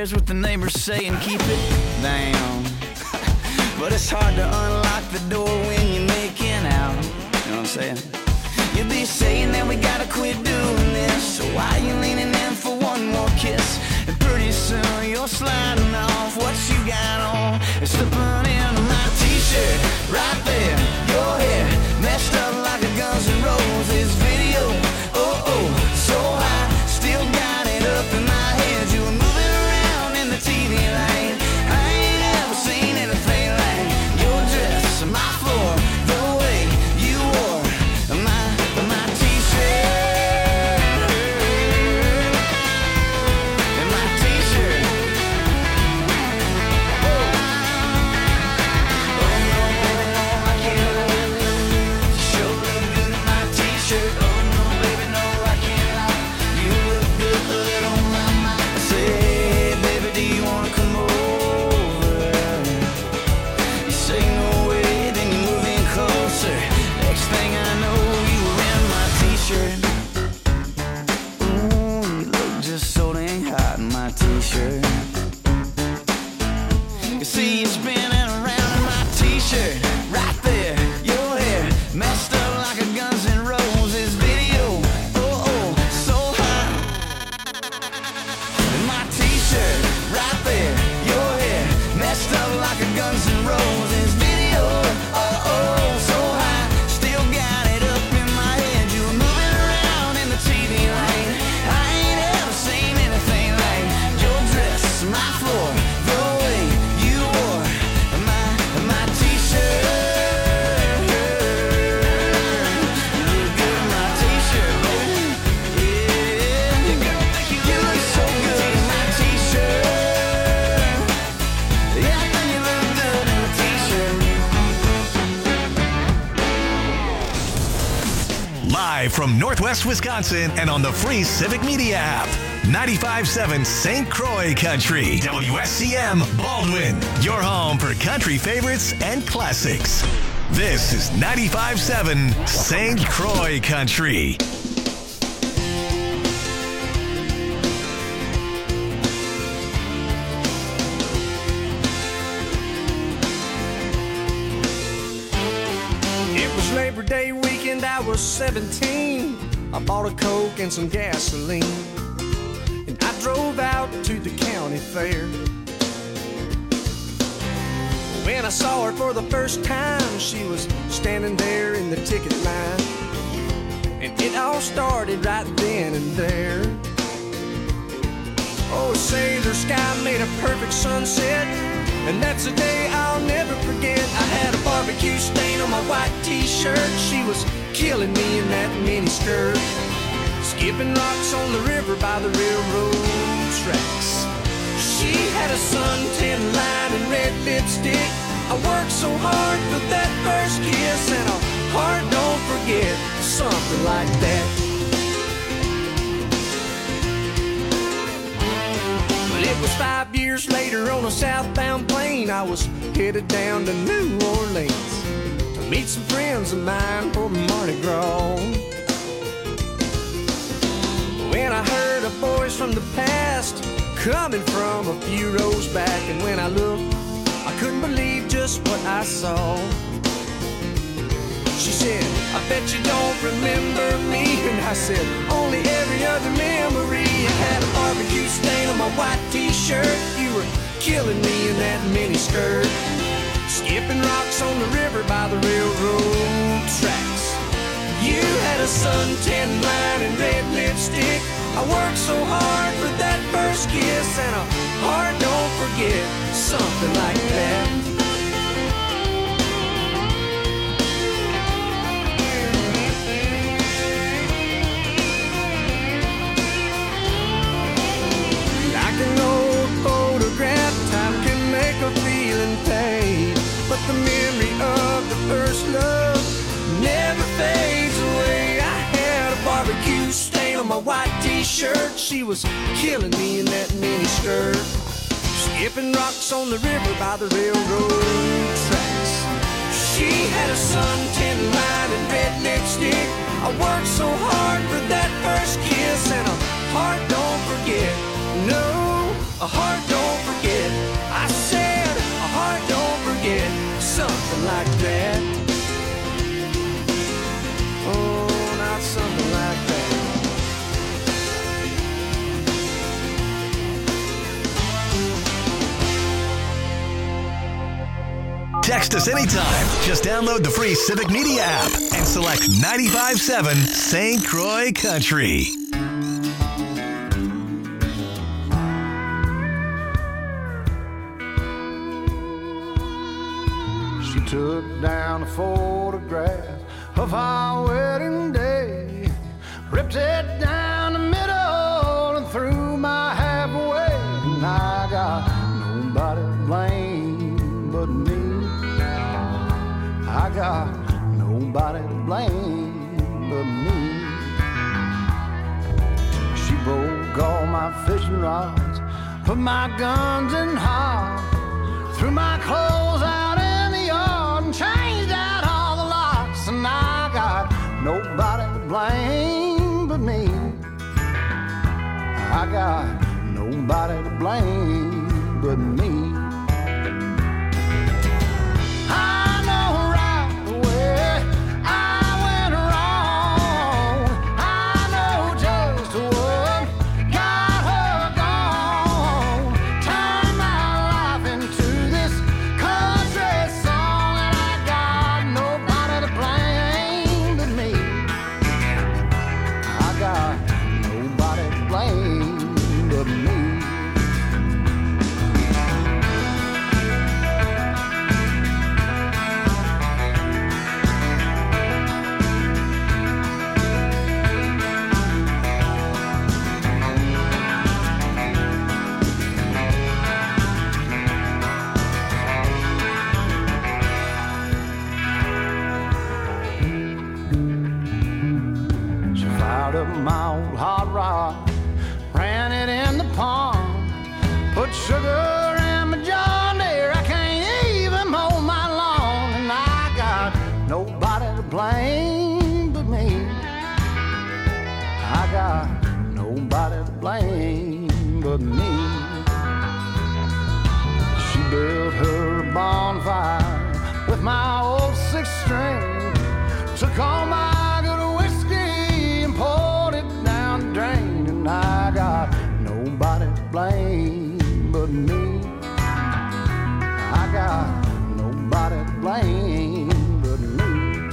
cares what the neighbors say and keep it down. But it's hard to unlock the door when you're making out. You know what I'm saying? You'll be saying that we gotta quit doing this, so why you leaning in for one more kiss? And pretty soon you're sliding off what you got on and slipping into my t-shirt. Right there, your hair messed up like a Guns N' Roses video. Oh, oh, so high, still got it up in my head. You were moving around in the TV light. I ain't ever seen anything like your dress, my floor, the way you wore my t-shirt. And my t-shirt. Oh no, I can't lie. You sure look good in my t-shirt. Oh no, baby, no, I can't lie. You look good on my mind. I say, baby, do you wanna come over? You say no way, then you move in closer. Next thing I know, you were in my t-shirt. Ooh, you look just so dang hot in my t-shirt. You see you spinning around in my t-shirt. Right there, your hair messed up like a Guns N' Roses video. Oh, oh, so hot. In my t-shirt, right there, your hair messed up like a Guns N' Roses video. Oh, oh, so high, still got it up in my head. You were moving around in the TV light. I ain't ever seen anything like your dress, my floor, the way you wore my t-shirt. You look good in my t-shirt, baby. Yeah, you look so good in my t-shirt. Yeah, I think you look good in a t-shirt. Live from Northwest Wisconsin and on the free Civic Media app. 95.7 St. Croix Country. WSCM Baldwin. Your home for country favorites and classics. This is 95.7 St. Croix Country. It was Labor Day weekend, I was 17. I bought a Coke and some gasoline, and I drove out to the county fair. When I saw her for the first time, she was standing there in the ticket line, and it all started right then and there. Oh, say the sky made a perfect sunset, and that's a day I'll never forget. I had a barbecue stain on my white t-shirt. She was killing me in that mini skirt, skipping rocks on the river by the railroad tracks. She had a suntan line and red lipstick. I worked so hard for that first kiss, and a heart don't forget something like that. It was 5 years later on a southbound plane. I was headed down to New Orleans to meet some friends of mine for Mardi Gras. When I heard a voice from the past coming from a few rows back, and when I looked, I couldn't believe just what I saw. She said, I bet you don't remember me. And I said, only every other memory. I had a barbecue stain on my white t-shirt. You were killing me in that mini skirt, skipping rocks on the river by the railroad tracks. You had a suntan line and red lipstick. I worked so hard for that first kiss, and a heart don't forget something like that. An old photograph, time can make a feeling fade, but the memory of the first love never fades away. I had a barbecue stain on my white t-shirt. She was killing me in that mini skirt, skipping rocks on the river by the railroad tracks. She had a suntan line and red lipstick. I worked so hard for that first kiss, and a heart don't forget. No, a heart don't text us anytime. Just download the free Civic Media app and select 95.7 St. Croix Country. She took down a photograph of our wedding day, ripped it down the middle and threw my half away. And I got nobody to blame but me. I got nobody to blame but me. She broke all my fishing rods, put my guns in hide, threw my clothes out in the yard and changed out all the locks. And I got nobody to blame but me. I got nobody to blame but me. I know right away I went wrong. I know just what got her gone. Turned my life into this country song, and I got nobody to blame but me. I got nobody to blame but me. She fired up my old hot rod, ran it in the pond, put sugar in my John Deere. I can't even mow my lawn, and I got nobody to blame but me. I got nobody to blame but me. She built her a bonfire with my old six string, took all my good whiskey and poured it down the drain. And I got nobody to blame but me. I got nobody to blame but me.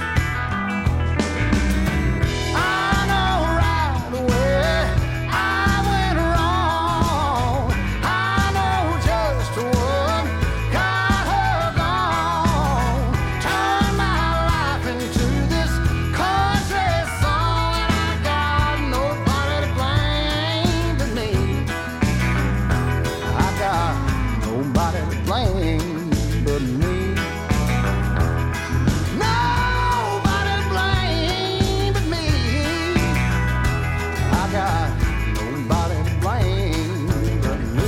I know right away I went wrong. I know just what got her gone. Turned my life into this country song, and I got nobody to blame but me. I got nobody to blame but me. Nobody to blame but me. I got nobody to blame but me.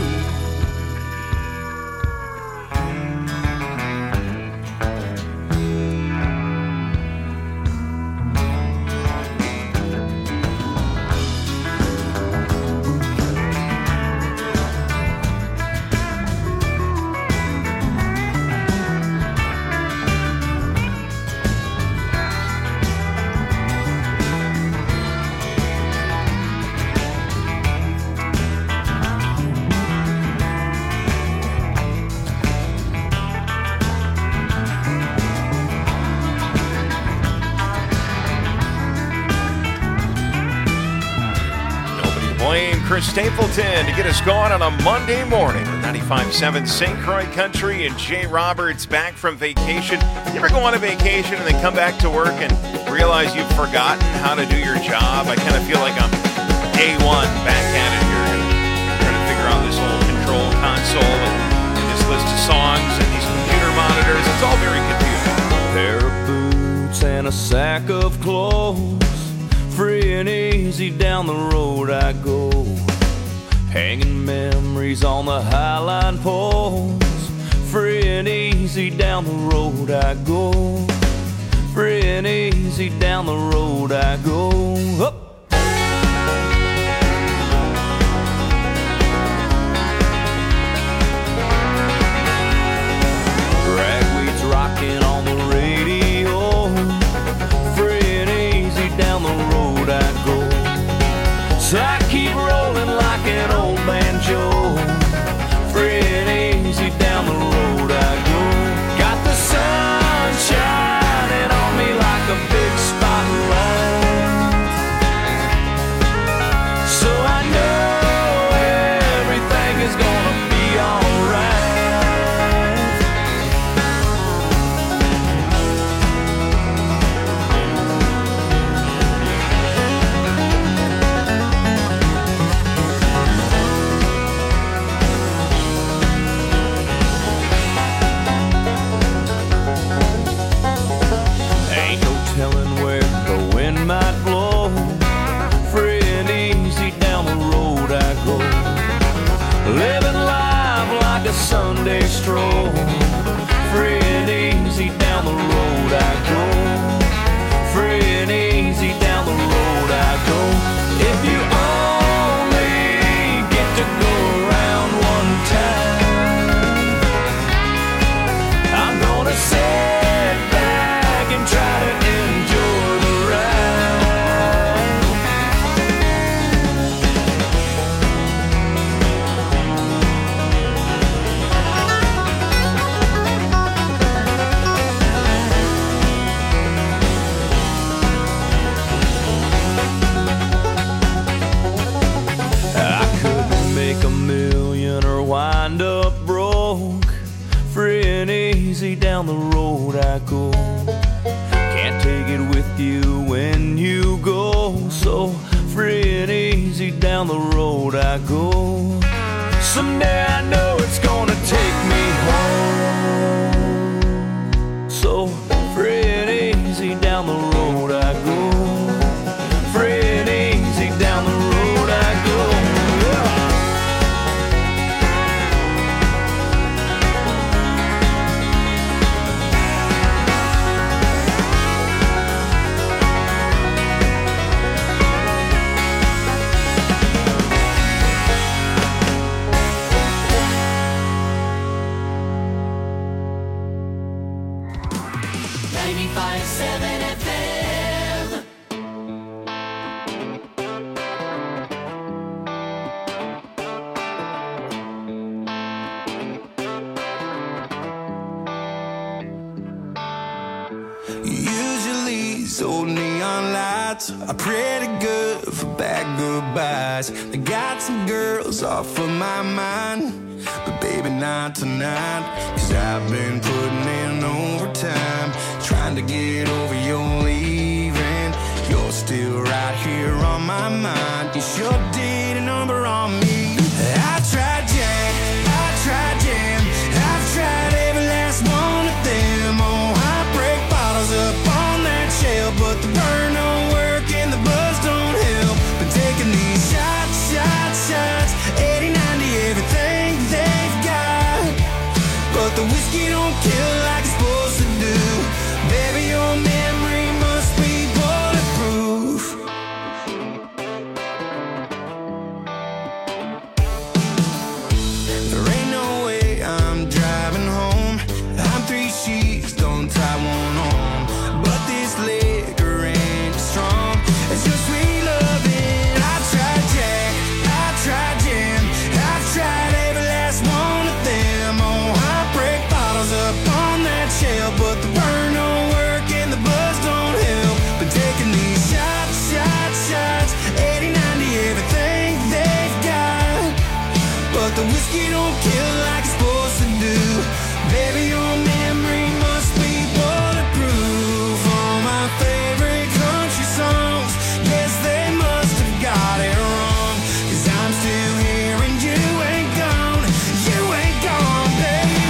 Chris Stapleton to get us going on a Monday morning with 95.7 St. Croix Country and Jay Roberts back from vacation. You ever go on a vacation and then come back to work and realize you've forgotten how to do your job? I kind of feel like I'm day one back at it here, trying to figure out this whole control console and this list of songs and these computer monitors. It's all very confusing. Pair of boots and a sack of clothes, free and easy down the road I go, hanging memories on the highline poles. Free and easy down the road I go, free and easy down the road I go. Up. Ragweed's rocking on the radio, free and easy down the road I go. So I keep rolling like an old banjo, free and easy down the road I go. Got the sun Sunday stroll. Free and easy down the road I go. Free and easy down the road I go. If you only get to go around one time, I'm gonna sit back and try to enjoy the ride. Make a million or wind up broke. Free and easy down the road I go. Can't take it with you when you go. So free and easy down the road I go. Someday I know it's gonna take me home. So free and easy down the road I go. Free and easy down the road I go. Usually these old neon lights are pretty good for bad goodbyes. They got some girls off of my mind, but baby not tonight. 'Cause I've been putting in overtime, trying to get over your leaving. You're still right here on my mind. You sure did a number on me. I tried Jack, I tried Jam, I've tried every last one of them. Oh, heartbreak bottles up on that shelf, but the burn don't work and the buzz don't help. Been taking these shots, shots, shots, 80, 90, everything they've got, but the whiskey don't kill like it's supposed to do. Baby, your memory must be bulletproof. There ain't no way I'm driving home. I'm 3 sheets, don't tie one on. But this liquor ain't strong. It's your sweet loving. I've tried Jack, I've tried Jam, I've tried every last one of them. Oh, heartbreak bottles up on that shelf, but the burn don't work and the buzz don't help. Been taking these shots, shots, shots, 80, 90, everything they've got, but the whiskey don't kill like it's supposed to do. Baby, your memory must be bulletproof. All my favorite country songs, yes, they must have got it wrong. 'Cause I'm still here and you ain't gone, baby.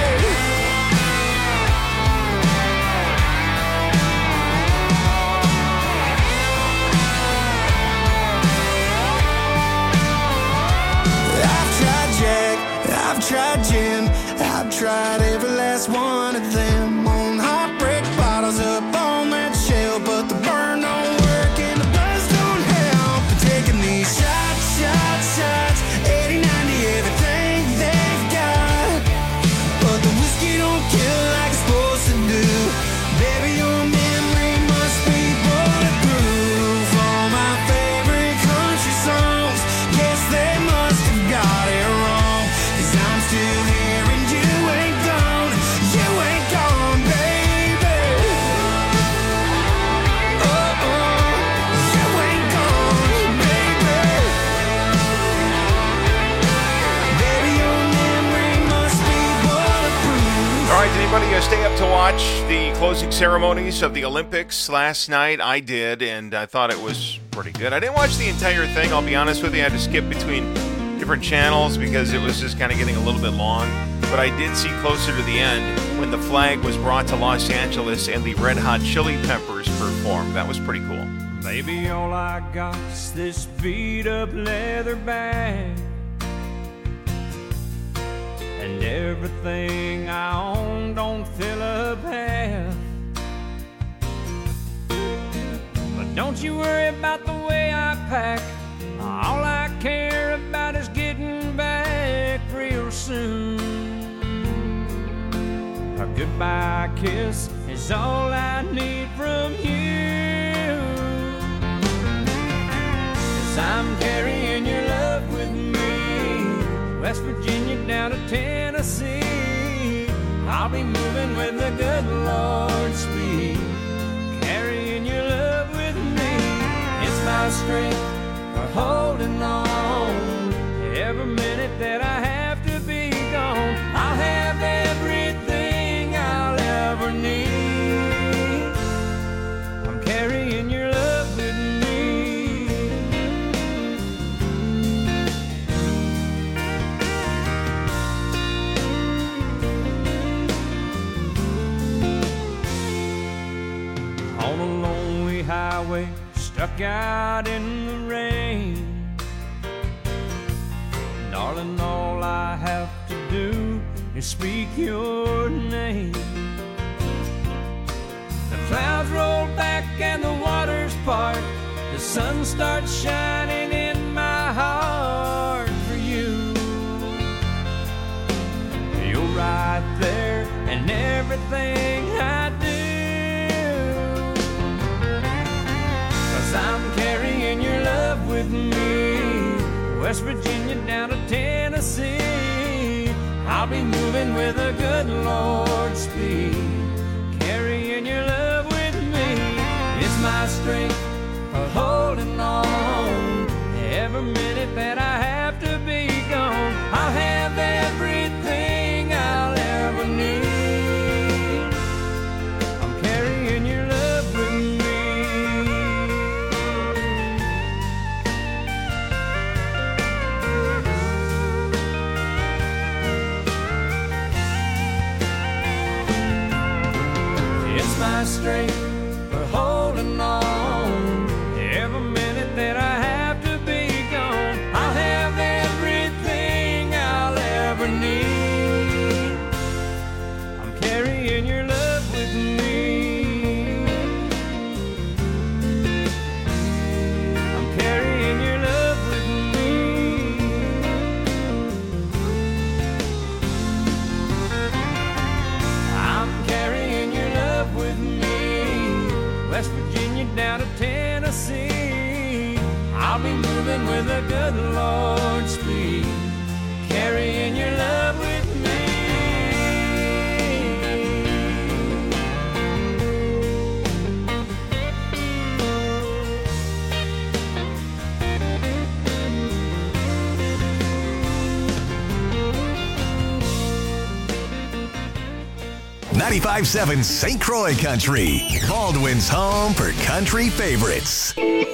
I've tried Jack, I've tried Jim, I've tried every last one of them. On heartbreak bottles up on that shelf, but the burn don't work and the buzz don't help. Been taking these shots, shots, shots, 80, 90, everything they've got, but the whiskey don't kill like it's supposed to do. Baby, your memory must be bulletproof. All my favorite country songs, yes, they must have got it wrong. 'Cause I'm still here and you ain't gone, baby. Oh, you ain't gone, baby. Baby, your memory must be bulletproof. All right, did anybody stay up to watch the closing ceremonies of the Olympics last night? I did, and I thought it was pretty good. I didn't watch the entire thing, I'll be honest with you. I had to skip between different channels because it was just kind of getting a little bit long. But I did see closer to the end when the flag was brought to Los Angeles and the Red Hot Chili Peppers performed. That was pretty cool. Baby, all I got is this beat up leather bag. and everything I own don't fill up half. But don't you worry about the way I pack. All I care about is getting back real soon. A goodbye kiss is all I need from you. 'Cause I'm carrying your love with me, West Virginia down to Tennessee. I'll be moving with the good Lord's speed, carrying your love with me. It's my strength for holding on. Every minute that I have to be gone, I'll have everything I'll ever need. I'm carrying your love with me. On a lonely highway, stuck out in the rain. Darling, all I have to do is speak your name. The clouds roll back and the waters part. The sun starts shining in my heart for you. You're right there in everything I do. 'Cause I'm carrying your love with me, West Virginia down to Tennessee. I'll be moving with a good Lord's speed, carrying your love with me. It's my strength for holding on. Every minute that I have to be gone, I'll have everything I'll ever need. I'm carrying your love with me. My strength for holding on. Every minute that I have to be gone, I'll have everything I'll ever need. I'm carrying your love with me. I'm carrying your love with me. I'm carrying your love with me, West Virginia down to Tennessee. I'll be moving with a good Lord's speed, carrying your love with me. 95.7 St. Croix Country, Baldwin's home for country favorites.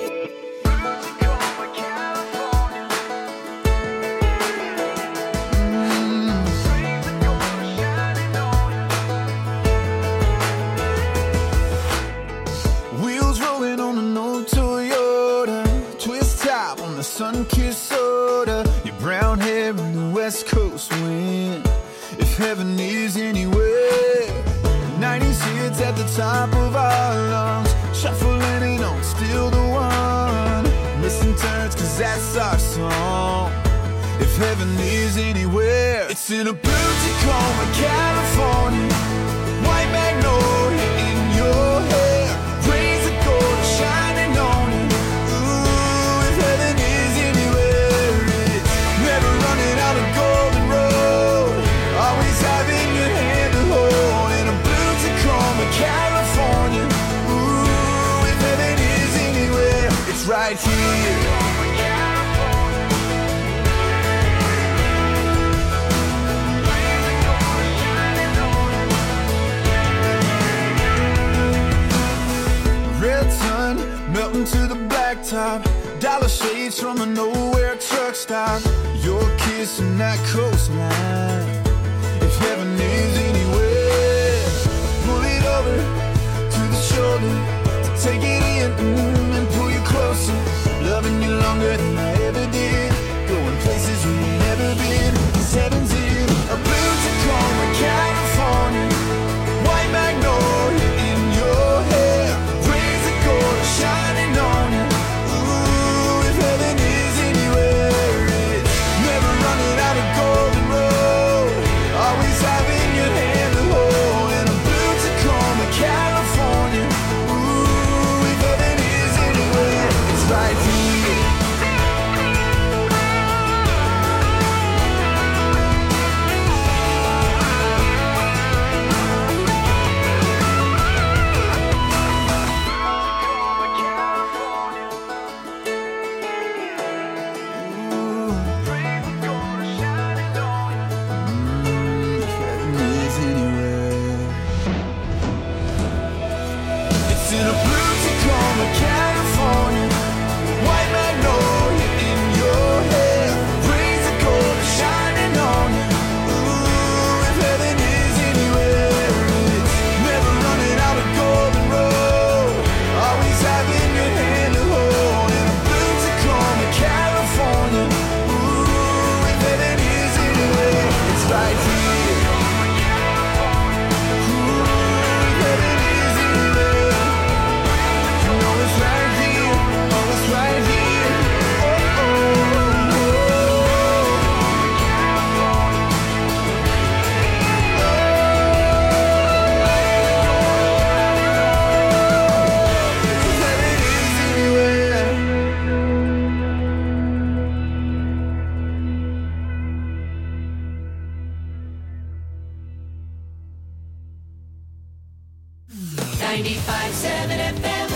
Wheels rolling on an old Toyota, twist top on the sun-kissed soda, your brown hair in the West Coast wind. If heaven is anywhere, 90s hits at the top of our lungs, shuffling and on, still the one. Missing turns, 'cause that's our song. If heaven is anywhere, it's in a blue Tacoma, California. White magnolia in your hair, rays of gold shining on you. Ooh, if heaven is anywhere, it's never running out of golden road, always having your hand to hold. In a blue Tacoma, California. Ooh, if heaven is anywhere, it's right here. Red sun melting to the blacktop, dollar shades from a nowhere truck stop. Your kiss and that coastline. If heaven is anywhere, pull it over to the shoulder to take it in and pull you closer. Loving you longer than I ever did, going places we ain't never been. 'Cause heaven's in a blue 95.7 FM.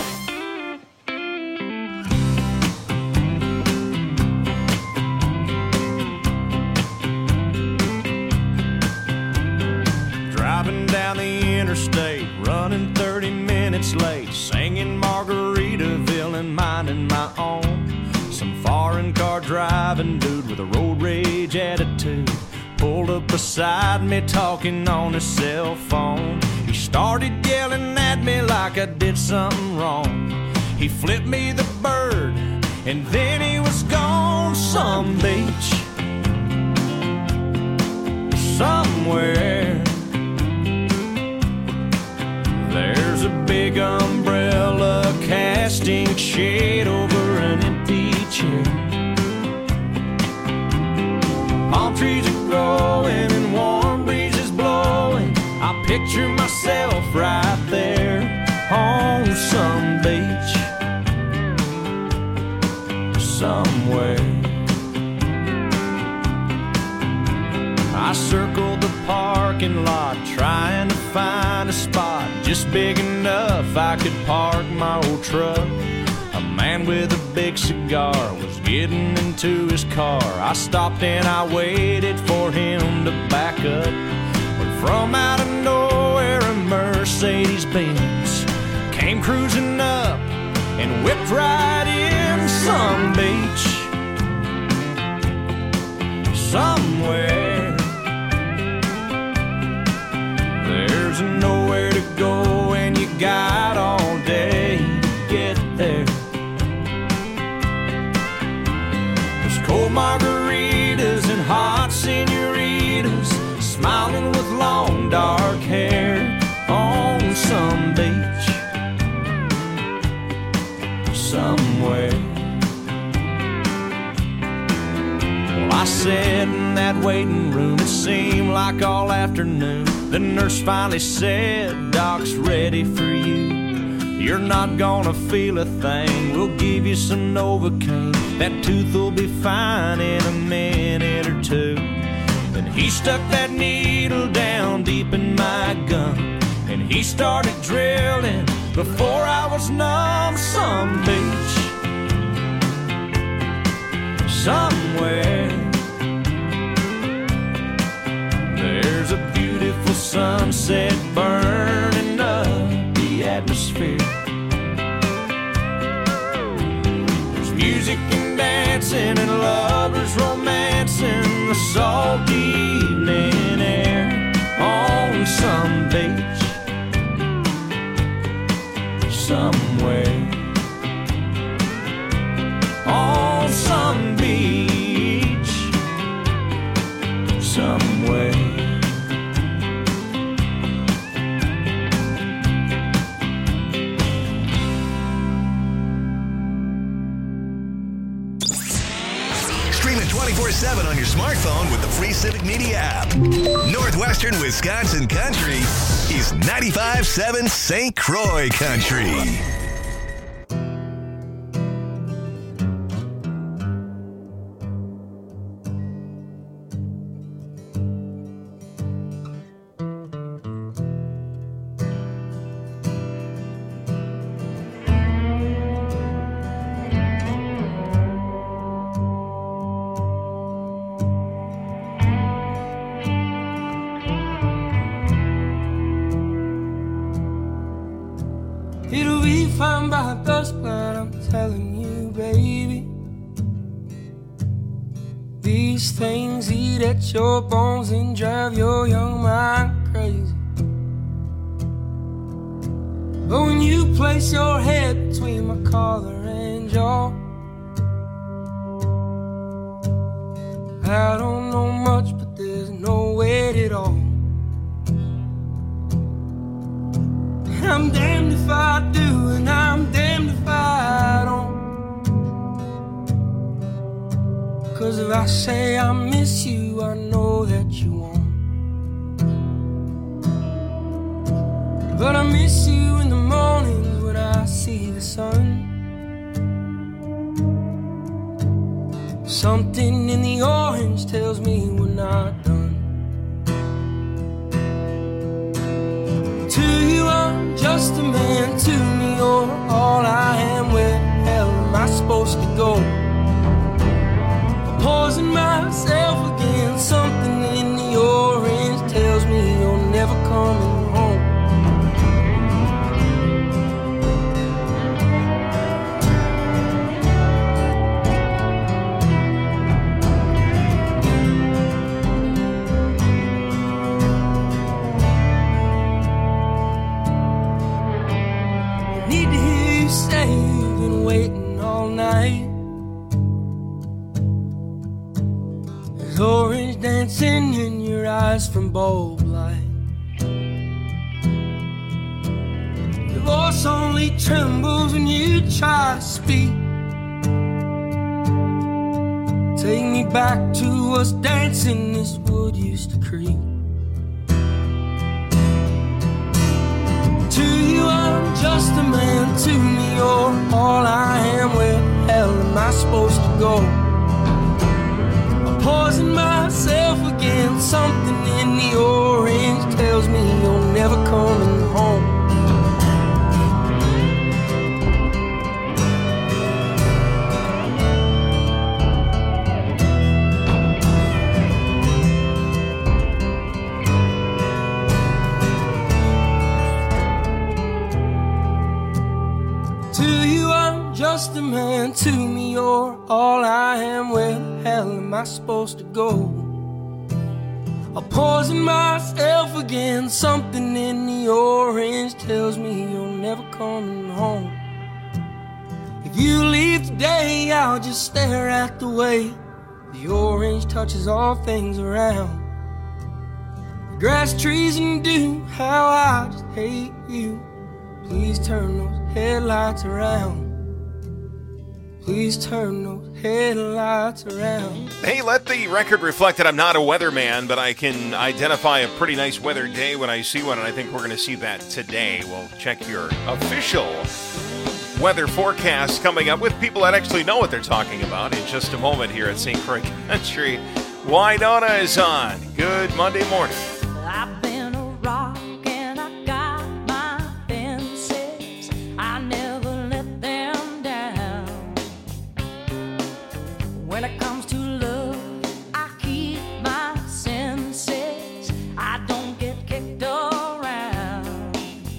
Driving down the interstate, running 30 minutes late, singing Margaritaville and minding my own. Some foreign car driving dude with a road rage attitude pulled up beside me talking on his cell phone. He started yelling at me like I did something wrong. He flipped me the bird and then he was gone. Some beach somewhere, there's a big umbrella casting shade over an empty chair. Palm trees are growing and warm breezes blowing. I picture myself right there on some beach somewhere. I circled the parking lot trying to find a spot just big enough I could park my old truck. A man with a big cigar was getting into his car. I stopped and I waited for him to back up. But from out of nowhere a Mercedes-Benz came cruising up and whipped right in. Some beach somewhere, there's nowhere to go and you got all day to get there. There's cold margaritas and hot senoritas smiling with long dark hair on some beach somewhere. Well, I sat in that waiting room, it seemed like all afternoon. The nurse finally said, "Doc's ready for you. You're not gonna feel a thing. We'll give you some Novocaine. That tooth will be fine in a minute or two." Then he stuck that needle down deep in my gum and he started drilling before I was numb. Some beach somewhere, there's a beautiful sunset burning up the atmosphere. There's music and dancing and lovers romancing the salty evening air on some beach somewhere. On some beach somewhere. Stream it 24/7 on your smartphone with the free Civic Media app. Northwestern Wisconsin Country is 95.7 St. Croix Country. It'll be fine by dusk, but I'm telling you, baby, these things eat at your bones and drive your young mind crazy. But when you place your head between my collar and jaw, I don't know much, but there's no weight at all. I'm damned if I do and I'm damned if I don't. 'Cause if I say I miss you, I know that you won't. But I miss you in the mornings when I see the sun. Something in the orange tells me we're not done. To you I'm I'm just a man to me, you're all I am. Where the hell am I supposed to go? Poison myself against something in the orange tells me you're never coming home. I need to hear you say you've been waiting all night. Orange dancing in your eyes from bulb light. Your voice only trembles when you try to speak. Take me back to us dancing this wood used to creep. To you I'm just a man, to me you're all I am. Where the hell am I supposed to go? Poison myself against something in the orange tells me you're never coming home. To you I'm just a man, to me you're all I am. Where the hell am I supposed to go? I'll poison myself against something in the orange tells me you're never coming home. If you leave today, I'll just stare at the way the orange touches all things around. The grass, trees, and dew, how I just hate you. Please turn those headlights around. Please turn those headlights around. Hey, let the record reflect that I'm not a weatherman, but I can identify a pretty nice weather day when I see one, and I think we're going to see that today. We'll check your official weather forecast coming up with people that actually know what they're talking about in just a moment here at St. Croix Country. Wynonna is on. Good Monday morning. I've been a rock and I got my fences. I never let them down. When it comes to love, I keep my senses. I don't get kicked around.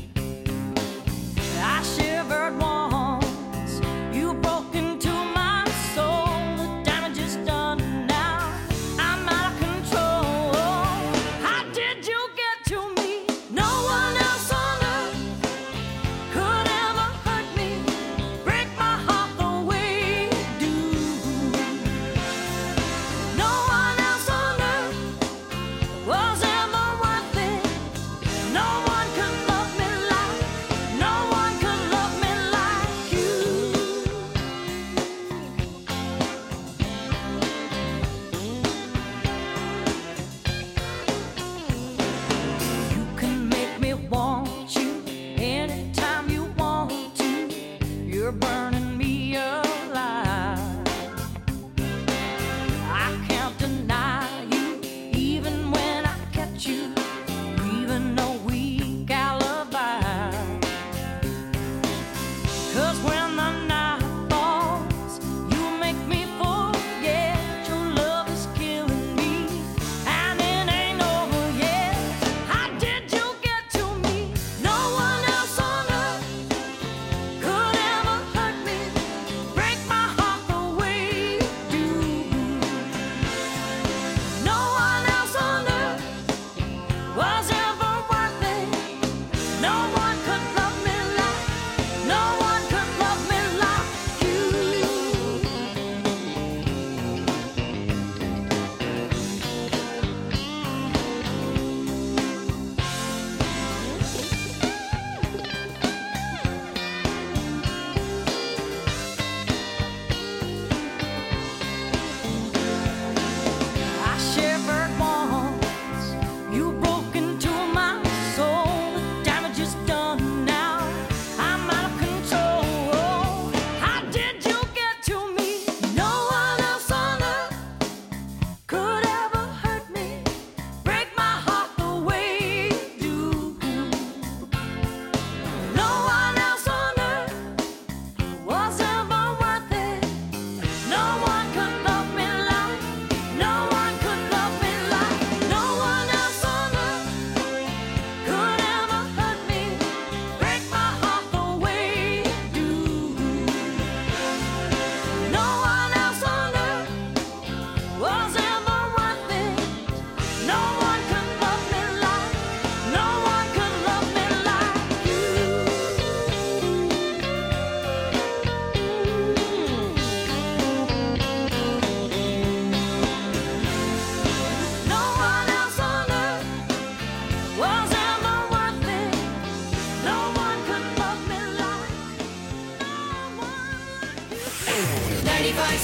I shivered once, you broke into my soul. The damage is done now, I'm out of control. How did you get to me? No one else on earth could ever hurt me, break my heart the way you do.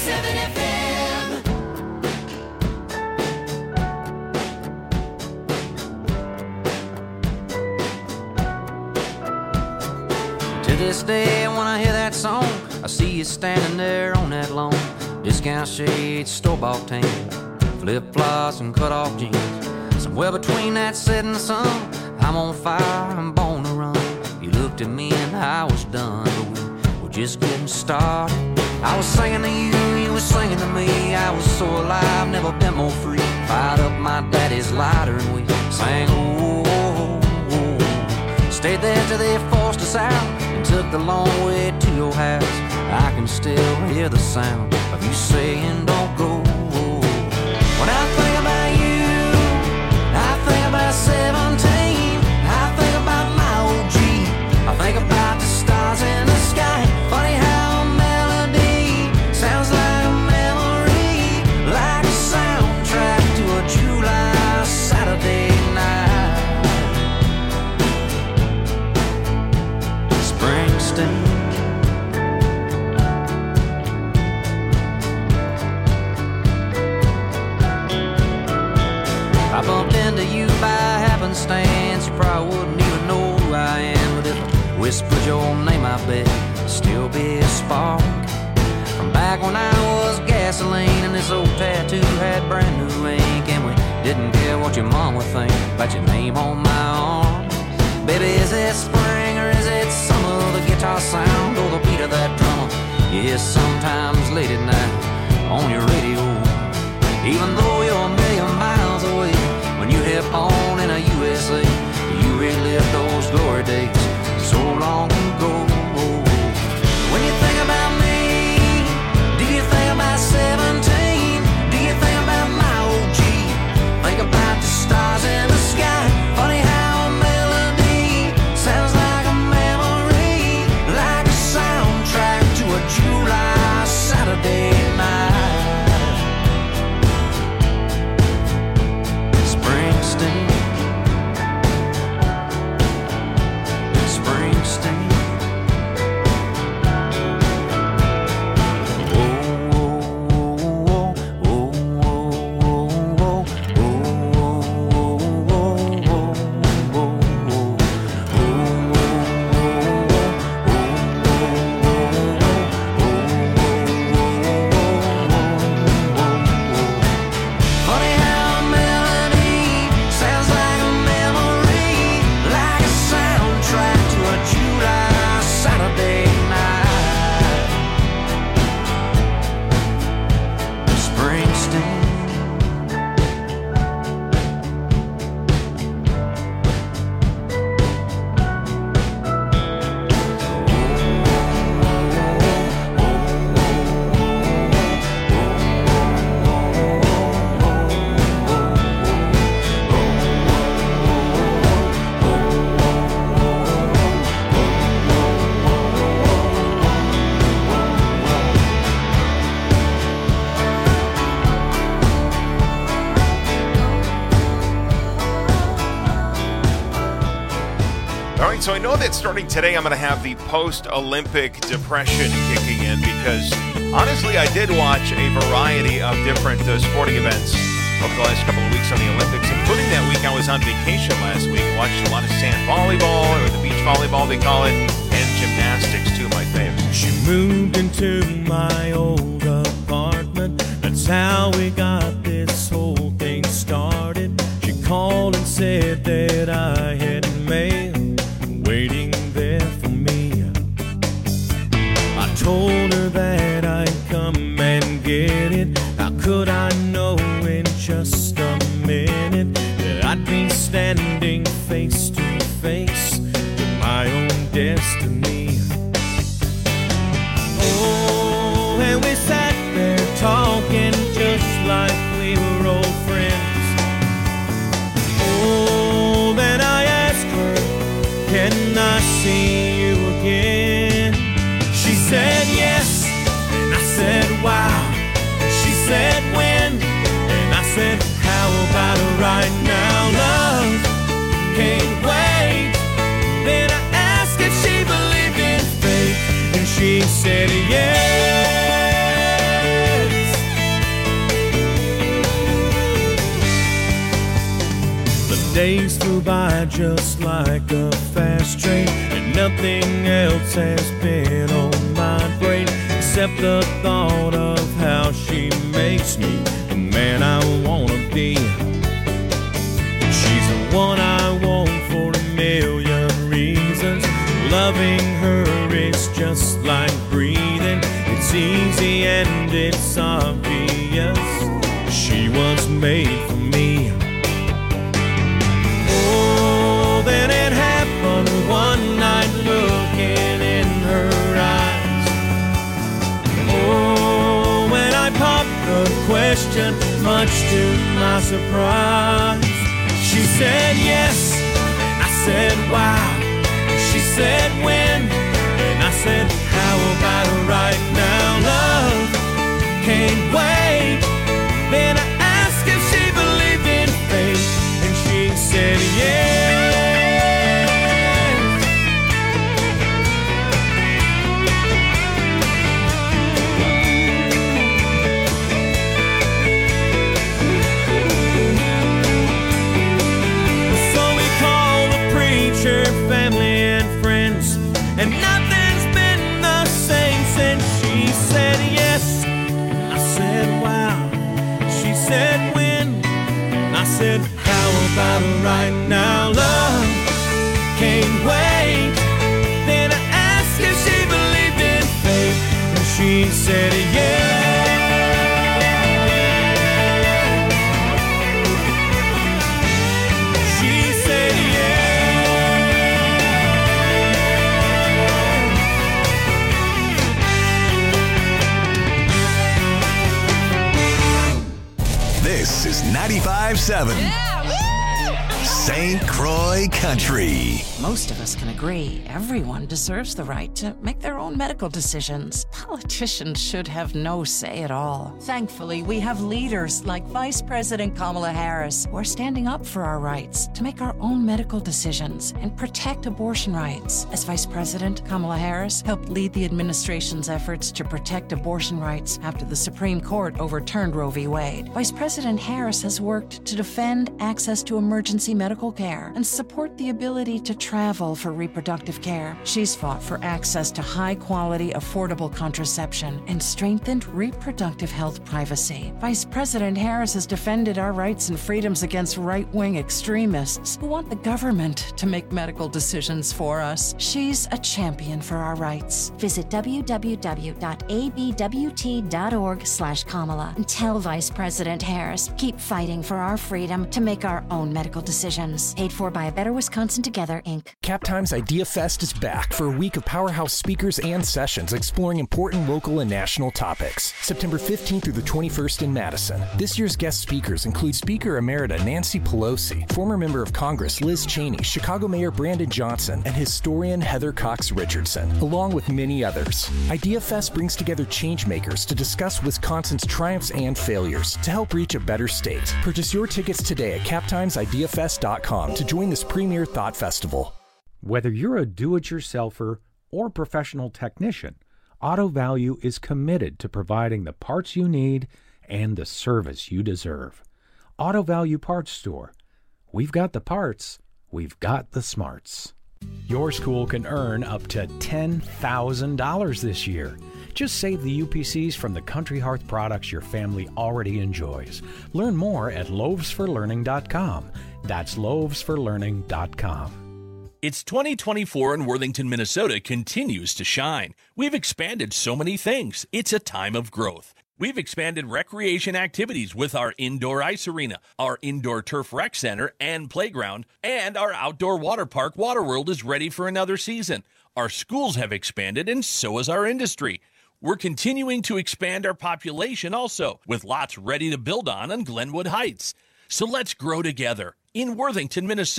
97 FM. To this day, when I hear that song, I see you standing there on that lawn. Discount shades, store-bought tan, flip-flops and cut-off jeans. Somewhere between that set and the sun, I'm on fire, I'm born to run. You looked at me and I was done, but we were just getting started. I was singing to you, you were singing to me. I was so alive, never been more free. Fired up my daddy's lighter and we sang, oh, oh, oh. Stayed there till they forced us out and took the long way to your house. I can still hear the sound of you saying don't go. When I think about you, I think about 17. I think about my old Jeep. I think about the stars in the sky. Funny how a melody sounds like a memory, like a soundtrack to a July Saturday night. Springsteen. I bumped into you by happenstance. You probably wouldn't even know who I am, but if I whispered your name, I bet it'd still be a spark from back when I was gasoline and this old tattoo had brand new ink, and we didn't care what your mom would think about your name on my arm. Baby, is it spring or is it summer? The guitar sound or the beat of that drummer? Yes, sometimes late at night on your radio, even though you're a million miles away. When you hit on in a USA, you relive those glory days so long ago. When you think about me, do you think about 17? Do you think about my old Jeep? Think about the stars in the sky. Funny how a melody sounds like a memory, like a soundtrack to a July Saturday night. Springsteen. So I know that starting today I'm going to have the post-Olympic depression kicking in because, honestly, I did watch a variety of different sporting events over the last couple of weeks on the Olympics, including that week I was on vacation last week. Watched a lot of sand volleyball, or the beach volleyball they call it, and gymnastics, two of my favorites. She moved into my old apartment. That's how we got this whole thing started. She called and said that I had mail waiting there for me. I told her that I'd come and get it. How could I know in just a minute that I'd be standing face to face with my own destiny? Oh, and we sat there talking just like we were old friends. Oh, then I asked her, can I see you again? She said yes, and I said wow. She said when, and I said how about right now? Love can't wait. Then I asked if she believed in fate, and she said yes. Days flew by just like a fast train, and nothing else has been on my brain except the thought of how she makes me the man I wanna be. She's the one I want for a million reasons. Loving her is just like breathing. It's easy and it's obvious. She was made for me. Oh, then it happened one night, looking in her eyes. Oh, when I popped the question, much to my surprise, she said yes. I said wow. She said when, and I said how about right now? Love can't wait. Then I asked if she believed in fate, and she said yes. So we called the preacher, family and friends, and nothing's been the same since she said yes. I said wow. She said when. I said how about right now? Love can't wait. Then I asked if she believed in fate, and she said yes. She said This is 95.7 St. Croix Country. Most of us can agree everyone deserves the right to make their own medical decisions. Politicians should have no say at all. Thankfully, we have leaders like Vice President Kamala Harris who are standing up for our rights to make our own medical decisions and protect abortion rights. As Vice President, Kamala Harris helped lead the administration's efforts to protect abortion rights after the Supreme Court overturned Roe v. Wade. Vice President Harris has worked to defend access to emergency medical care and support the ability to travel for reproductive care. She's fought for access to high-quality, affordable contraception and strengthened reproductive health privacy. Vice President Harris has defended our rights and freedoms against right-wing extremists who want the government to make medical decisions for us. She's a champion for our rights. Visit www.abwt.org/Kamala and tell Vice President Harris, keep fighting for our freedom to make our own medical decisions. Paid for by A Better Wisconsin Together, Inc. CapTime's Idea Fest is back for a week of powerhouse speakers and sessions exploring important local and national topics. September 15th through the 21st in Madison. This year's guest speakers include Speaker Emerita Nancy Pelosi, former Member of Congress Liz Cheney, Chicago Mayor Brandon Johnson, and historian Heather Cox Richardson, along with many others. Idea Fest brings together changemakers to discuss Wisconsin's triumphs and failures to help reach a better state. Purchase your tickets today at CapTimesIdeaFest.com to join this premier thought festival. Whether you're a do-it-yourselfer or professional technician, Auto Value is committed to providing the parts you need and the service you deserve. Auto Value Parts Store. We've got the parts, we've got the smarts. Your school can earn up to $10,000 this year. Just save the UPCs from the Country Hearth products your family already enjoys. Learn more at loavesforlearning.com. That's loavesforlearning.com. It's 2024 and Worthington, Minnesota continues to shine. We've expanded so many things. It's a time of growth. We've expanded recreation activities with our indoor ice arena, our indoor turf rec center and playground, and our outdoor water park, Waterworld, is ready for another season. Our schools have expanded, and so has our industry. We're continuing to expand our population also, with lots ready to build on Glenwood Heights. So let's grow together in Worthington, Minnesota.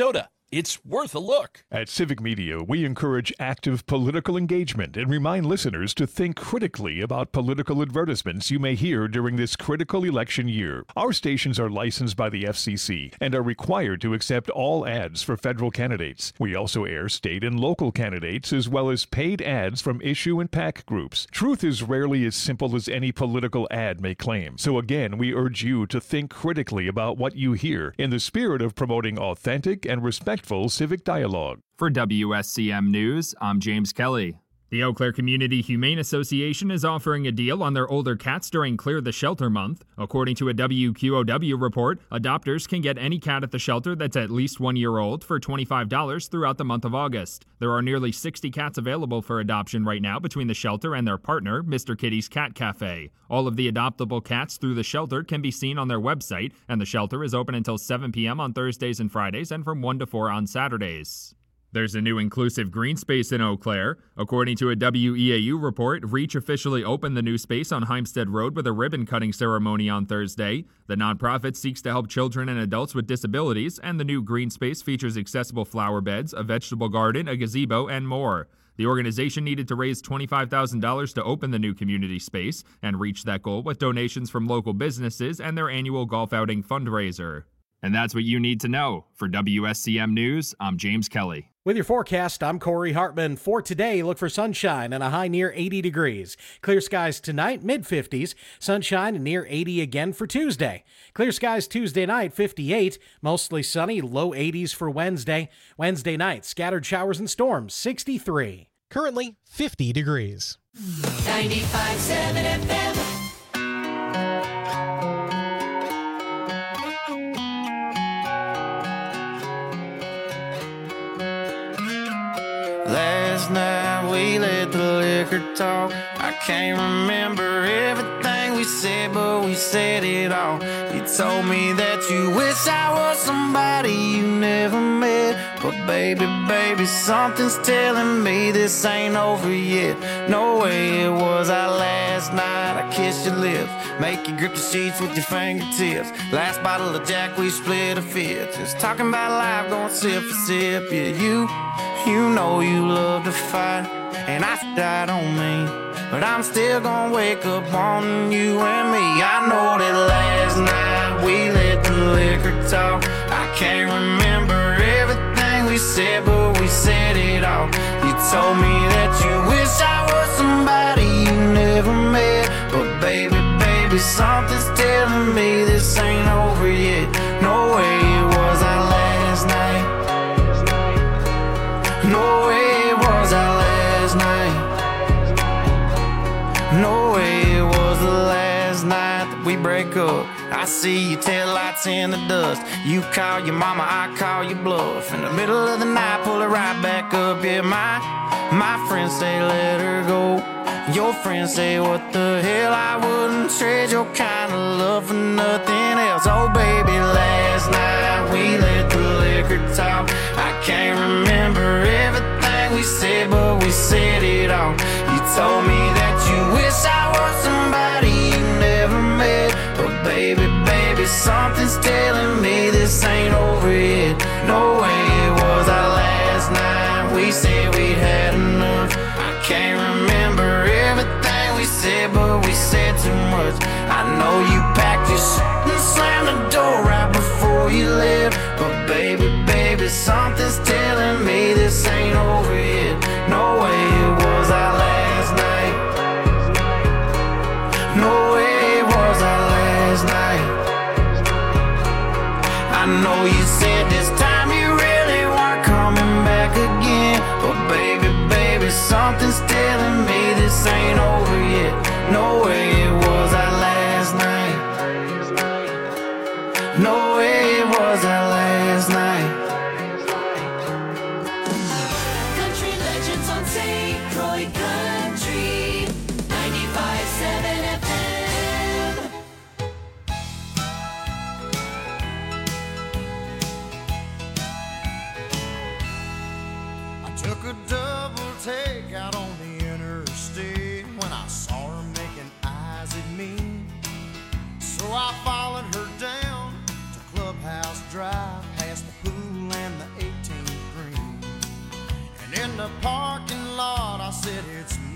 It's worth a look. At Civic Media, we encourage active political engagement and remind listeners to think critically about political advertisements you may hear during this critical election year. Our stations are licensed by the FCC and are required to accept all ads for federal candidates. We also air state and local candidates as well as paid ads from issue and PAC groups. Truth is rarely as simple as any political ad may claim. So again, we urge you to think critically about what you hear in the spirit of promoting authentic and respectful civic dialogue. For WSCM News, I'm James Kelly. The Eau Claire Community Humane Association is offering a deal on their older cats during Clear the Shelter month. According to a WQOW report, adopters can get any cat at the shelter that's at least 1 year old for $25 throughout the month of August. There are nearly 60 cats available for adoption right now between the shelter and their partner, Mr. Kitty's Cat Cafe. All of the adoptable cats through the shelter can be seen on their website, and the shelter is open until 7 p.m. on Thursdays and Fridays and from 1 to 4 on Saturdays. There's a new inclusive green space in Eau Claire. According to a WEAU report, Reach officially opened the new space on Heimstead Road with a ribbon-cutting ceremony on Thursday. The nonprofit seeks to help children and adults with disabilities, and the new green space features accessible flower beds, a vegetable garden, a gazebo, and more. The organization needed to raise $25,000 to open the new community space and reach that goal with donations from local businesses and their annual golf outing fundraiser. And that's what you need to know. For WSCM News, I'm James Kelly. With your forecast, I'm Corey Hartman. For today, look for sunshine and a high near 80 degrees. Clear skies tonight, mid-50s. Sunshine and near 80 again for Tuesday. Clear skies Tuesday night, 58. Mostly sunny, low 80s for Wednesday. Wednesday night, scattered showers and storms, 63. Currently, 50 degrees. 95.7 FM. Last night we let the liquor talk. I can't remember everything we said, but we said it all. You told me that you wish I was somebody you never met. But baby, something's telling me this ain't over yet. No way it was our last night. I kissed your lips, make you grip the sheets with your fingertips. Last bottle of Jack, we split a fifth. Just talking about life, going sip for sip. Yeah, you know you love to fight, and I died on me, but I'm still gonna wake up on you and me. I know that last night we let the liquor talk. I can't remember everything we said, but we said it all. You told me that you wish I was somebody you never met. But baby, something's telling me this ain't over yet. No way it was our last night. No way it was our last night. No way it was the last night that we break up. I see your taillights in the dust. You call your mama, I call your bluff. In the middle of the night, pull it right back up. Yeah, my friends say let her go. Your friends say what the hell, I wouldn't trade your kind of love for nothing else. Oh baby, last night we let the liquor talk. I can't remember everything we said, but we said it all. You told me that you wish I was somebody you never met. But baby, something's telling me this ain't over yet. No way it was our last night. We said we'd had enough. I can't remember everything we said, but we said too much. I know you packed your shit and slammed the door right before you left. But baby, something's telling me this ain't over yet. No way it was our last night. No way it was our last night. I know you said this time you really weren't coming back again. But baby, something's telling me this ain't over yet. No way it was our last night. No way it was our last night. Country legends on St. Croix Country 95.7 FM. I took a double take out on the interstate when I saw her making eyes at me. So I followed her down to Club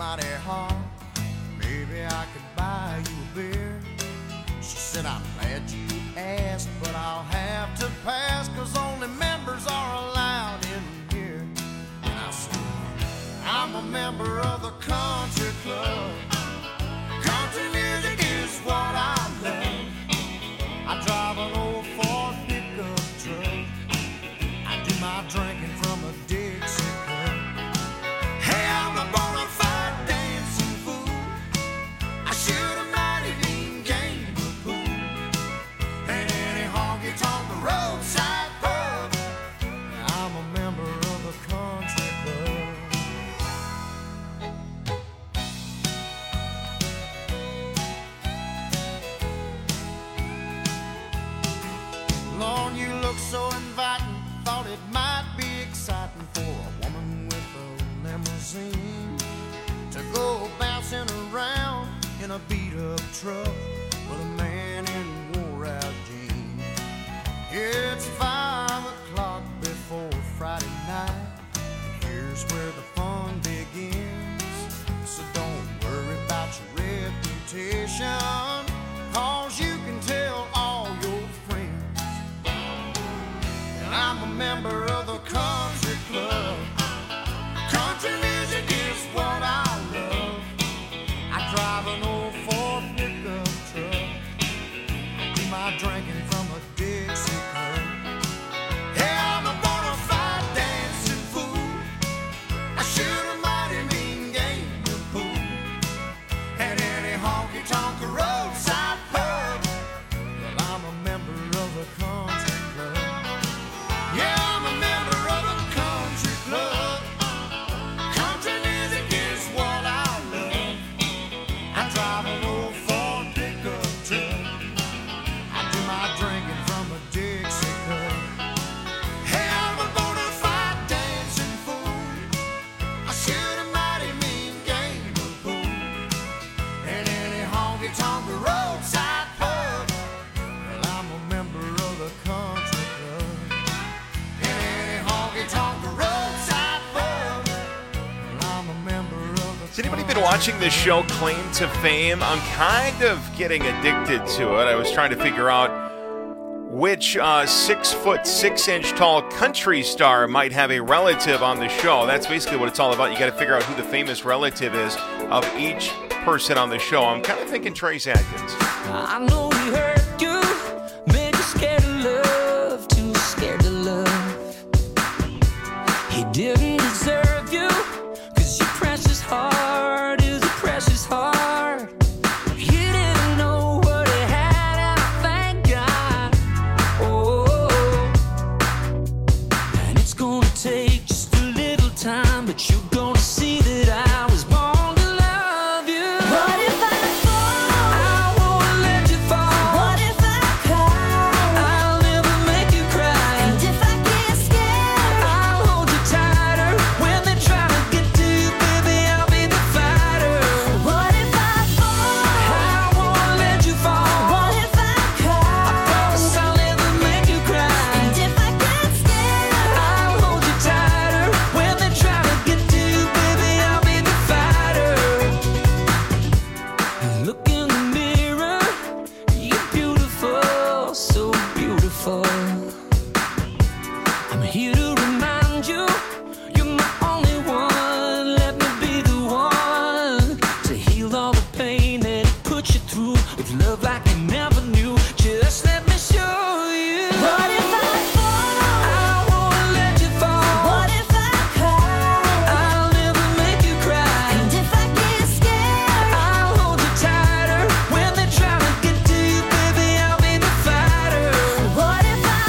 mighty hard. Maybe I could buy you a beer. She said, I'm glad you asked, but I'll have to pass, 'cause only members are allowed in here. And I said, I'm a member of the country club. Country music is what I love. I drive an old Ford pickup truck. I do my drinking from a Dixie cup. Hey, I'm a bona fide dancing fool. I shoot a mighty mean game of pool. And any honky-tonk roadside pub. I'm a member of the country club. Lord, you look so inviting. Thought it might be exciting for a woman with a limousine to go bouncing around in a beat-up truck with a man in wore-out jeans. It's 5 o'clock before Friday night, and here's where the fun begins. So don't worry about your reputation, 'cause you can tell all your friends. And I'm a member of the country club. Country music is what I love. I drive an old Ford pickup truck. I do my drinking from a Dixie cup. Hey, I'm a bona fide dancing fool. I shoot a mighty mean game of pool. And any honky-tonk roadside pub. Well, I'm a member of the country club. Yeah, I'm a member of the country club. Country music is what I love. I drive an old Ford pickup truck. I do my drinking from a Dixie cup. Hey, I'm a bona fide dancing fool. I shoot a mighty mean game of pool. And any honky-tonk roadside pub. Well, I'm a member of the country club. And any honky-tonk roadside pub. Well, I'm a member of the Has anybody been watching this show, Claim to Fame? I'm kind of getting addicted to it. I was trying to figure out which 6'6" tall country star might have a relative on the show. That's basically what it's all about. You got to figure out who the famous relative is of each person on the show. I'm kind of thinking Trace Adkins. I know he hurt you, made you scared of love, too scared to love. He didn't deserve you, 'cause your precious heart is a precious heart. He didn't know what he had, and I thank God. Oh, and it's gonna take just a little time, but you're gonna see that I was born to love you. What if I fall? I won't let you fall. What if I cry? I'll never make you cry. And if I get scared, I'll hold you tighter. When they try to get to you, baby, I'll be the fighter. What if I fall? I won't let you fall. What if I cry? I promise I'll never make you cry. And if I get scared, I'll hold you tighter. When they try to get to you, baby, I'll be the fighter. Look in the mirror, you're beautiful, so beautiful. I'm here to remind you, you're my only one. Let me be the one to heal all the pain that it put you through with love like you never knew. Just let me show you. What if I fall? I won't let you fall. What if I cry? I'll never make you cry. And if I get scared, I'll hold you tighter. When they try to get to you, baby, I'll be the fighter. What if I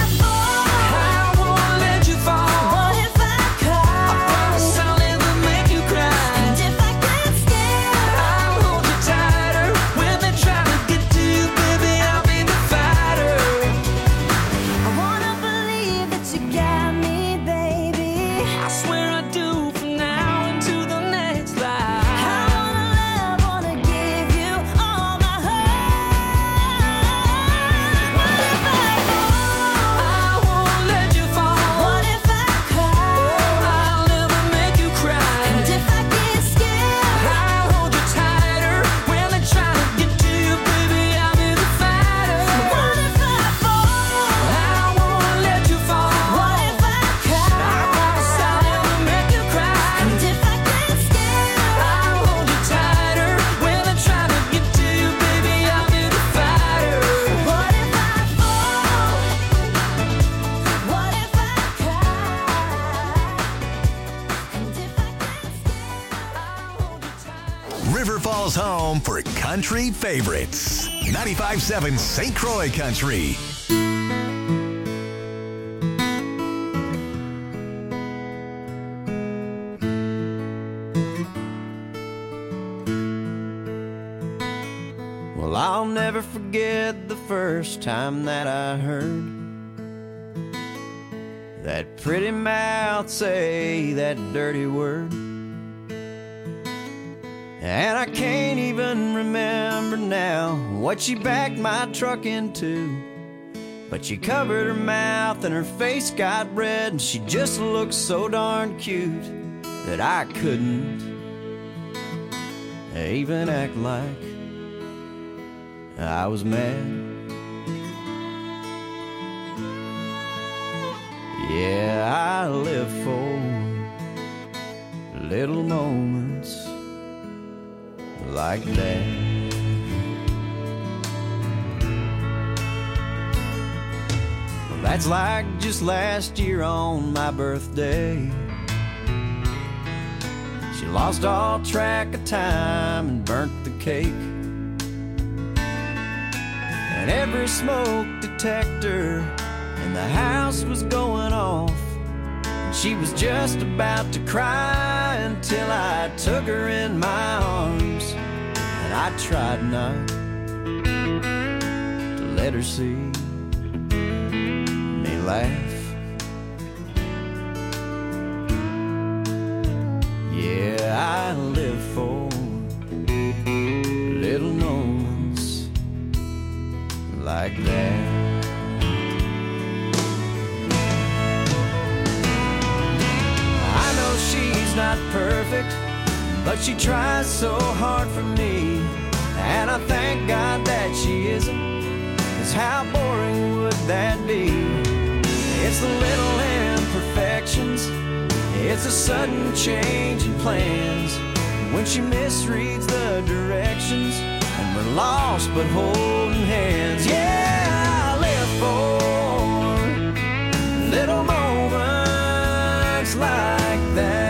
country favorites. 95.7 St. Croix Country. Well, I'll never forget the first time that I heard that pretty mouth say that dirty word. And I can't even remember now what she backed my truck into, but she covered her mouth and her face got red, and she just looked so darn cute that I couldn't even act like I was mad. Yeah, I live for little moments like that. Well, that's like just last year on my birthday. She lost all track of time and burnt the cake. And every smoke detector in the house was going off, and she was just about to cry until I took her in my arms, and I tried not to let her see me laugh. Yeah, I live for little moments like that. She's not perfect, but she tries so hard for me, and I thank God that she isn't, 'cause how boring would that be? It's the little imperfections, it's a sudden change in plans, when she misreads the directions, and we're lost but holding hands. Yeah, I live for little moments like that.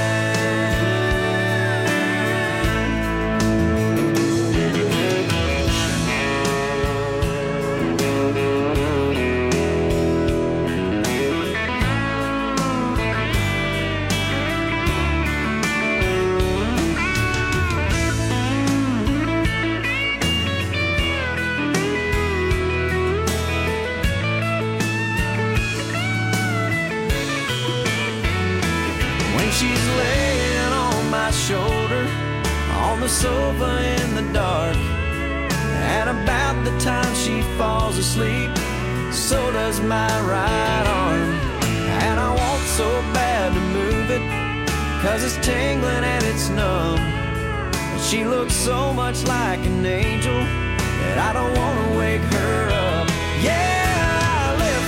She's laying on my shoulder on the sofa in the dark, and about the time she falls asleep, so does my right arm. And I want so bad to move it, 'cause it's tingling and it's numb, and she looks so much like an angel that I don't want to wake her up. Yeah, I live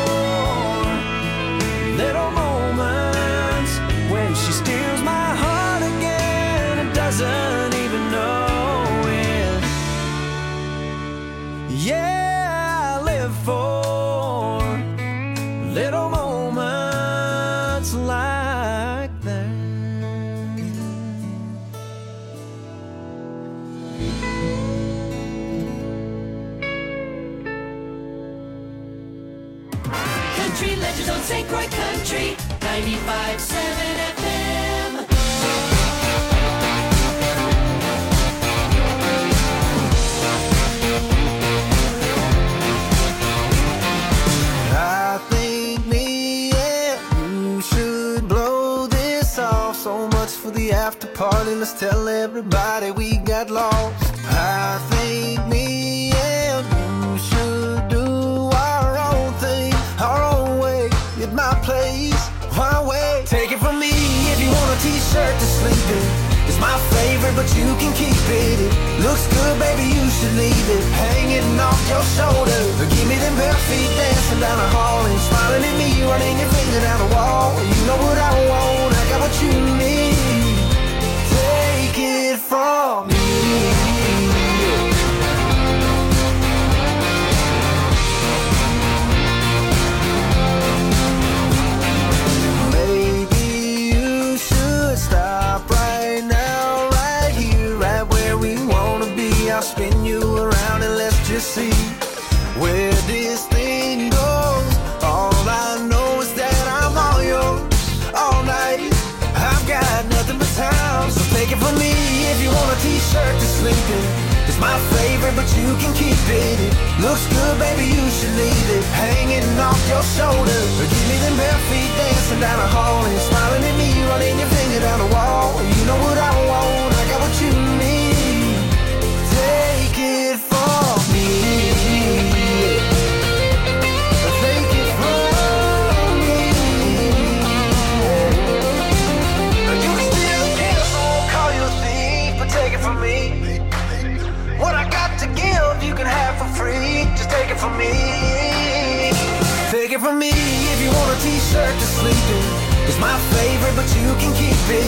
for little moments when she steals my heart again and doesn't even know it. Yeah, I live for little moments like that. Country Legends on St. Croix Country 95.7 FM. I think me and you should blow this off. So much for the after party, let's tell everybody we got lost. I think me and you should do our own thing, our own way, at my place. Why wait? Take it from me, if you want a t-shirt to sleep in, it's my favorite, but you can keep it. It looks good, baby, you should leave it hanging off your shoulder. Give me them bare feet dancing down the hall and smiling at me, running your finger down the wall. You know what I want, I got what you need. Take it from me. Stop right now, right here, right where we wanna be, where this thing goes. All I know is that I'm all yours all night. I've got nothing but time, so take it from me. If you want a t-shirt to sleep in, it's my favorite, but you can keep it. It looks good, baby, you should leave it hanging off your shoulder. Or give me them bare feet dancing down the hall and smiling at me, running your finger down the wall. You know what I want, I got what you need. Take it from me. Take it from me. You can still get a phone, call you a thief, but take it from me. What I got to give, you can have for free. Just take it from me. Take it from me. If you want a t-shirt to sleep in, it's my favorite, but you can keep it.